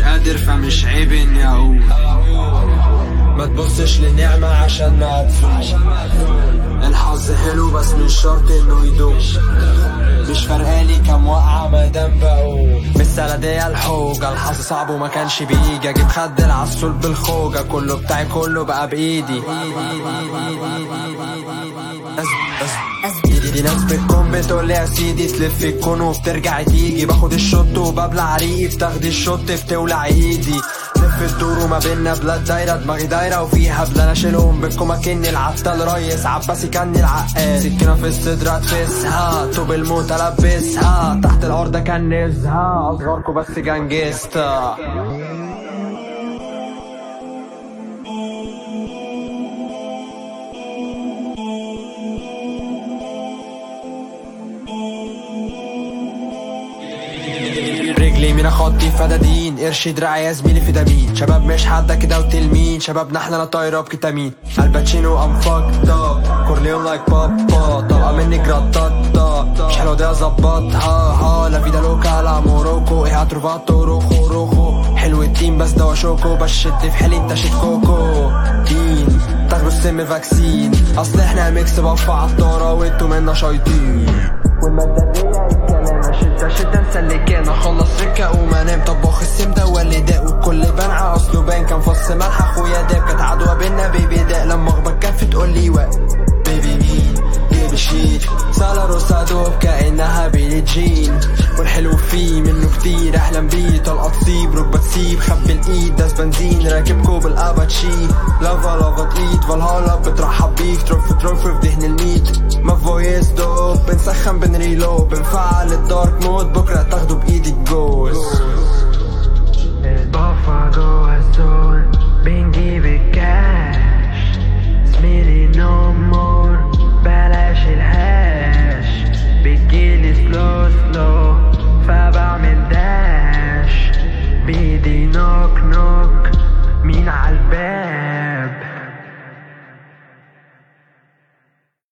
قادر فمش عيب اني اقول ما تبصش للنعمة عشان ما هتفوز. الحظ حلو بس مش شرط انه يدوم. مش فارقالي كام وقعة مادام بقوم. بالسلدية الحوجة الحظ صعب وما كانش بيجي اجيب خد العسول بالخوجة. كله بتاعي كله بقى بايدي. دي ناس بتكون بتقولي يا سيدي تلف الكون وبترجع تيجي. باخد الشوت وببلع ريقي بتاخدي الشوت بتولع ايدي. لف الدور وما بينا بلاد دايرة دماغي دايرة وفيها بلا انا اشيلهم بكم اكني العتال ريس عباسي كاني العقاد. سكينة في الصدر اتفسها طوب الموت البسها تحت الارض اكنزها اصغركوا بس جنجستا. رجلي من خطي فدادين قرش دراعي يا زميلي فيتامين. شباب مش حد كده وتلمين شبابنا احنا لا طايره بكتامين. الباتشينو ام فاكد اب كورليون لايك بابا طلقه مني جراتاتا مش حلوه دي اظبطها. ها لا فيدا لوكا لا موروكو ايه هتروفاتو روخو روخو. حلو التيم بس دوا شوكو بشت في حالي انت شيت كوكو دين تاخدوا السم فاكسين. اصل احنا ميكس بفا عطاره وانتو منا شايطين. والمادة الكلام شدة مسلكانا خلص ركة وما نام. طباخ السم ده والداء والكل بنعة اصله بان كان فص ملح اخويا داب. كانت عدوى بينا بيبي داء لما اخبط كف تقولي وقت بيبي مين جيب الشيت سالا روسادو كأنها بيلي جين. والحلو فيه منه كتير احلم بيه. طلقة تصيب ركبة تسيب خبي الايد داس بنزين راكبكو بالاباتشي. لافا لافا تقيد فالهالا بترحب بيك تروف في دهن الميت. ما فويس دوب بنسخن بنريلو بنفعل الدارك مود بكرة تاخدو بايدي الجوز.